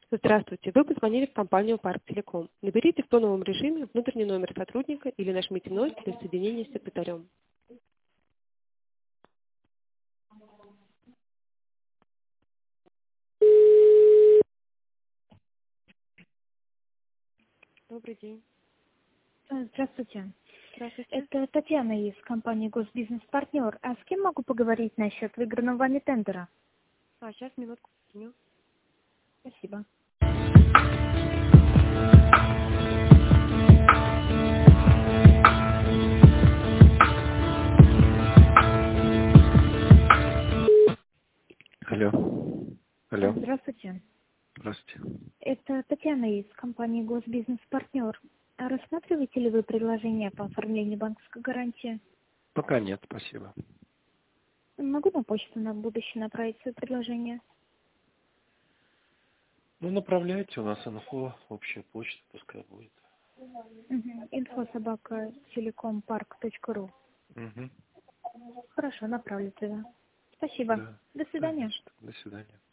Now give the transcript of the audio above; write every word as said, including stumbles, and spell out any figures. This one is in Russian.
Здравствуйте, вы позвонили в компанию Парк Телеком. Наберите в тоновом режиме внутренний номер сотрудника или нажмите ноль для соединения с секретарем. Добрый день. А, Здравствуйте. Здравствуйте. Это Татьяна из компании Госбизнес-партнер. А с кем могу поговорить насчет выигранного вами тендера? А, сейчас, минутку. соединю. Спасибо. Алло. А, Алло. Здравствуйте. Здравствуйте. Это Татьяна из компании Госбизнес-партнер. А рассматриваете ли вы предложение по оформлению банковской гарантии? Пока нет, спасибо. Могу на почту на будущее направить свое предложение? Ну, направляйте, у нас инфо, общая почта, пускай будет. Угу. инфо собака телекомпарк точка ру. Угу. Хорошо, направлю туда. Спасибо. Да, До свидания. конечно. До свидания.